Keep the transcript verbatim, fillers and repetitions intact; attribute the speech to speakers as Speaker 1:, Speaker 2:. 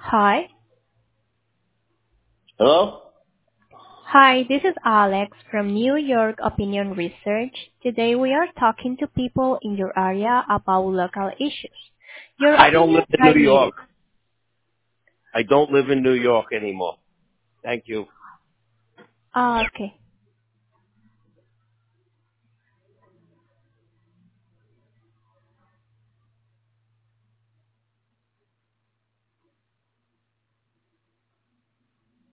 Speaker 1: Hi.
Speaker 2: Hello?
Speaker 1: Hi, this is Alex from New York Opinion Research. Today we are talking to people in your area about local issues. Your
Speaker 2: I don't live
Speaker 1: opinions
Speaker 2: in
Speaker 1: are
Speaker 2: New
Speaker 1: needed.
Speaker 2: York. I don't live in New York anymore. Thank you.
Speaker 1: Ah, okay.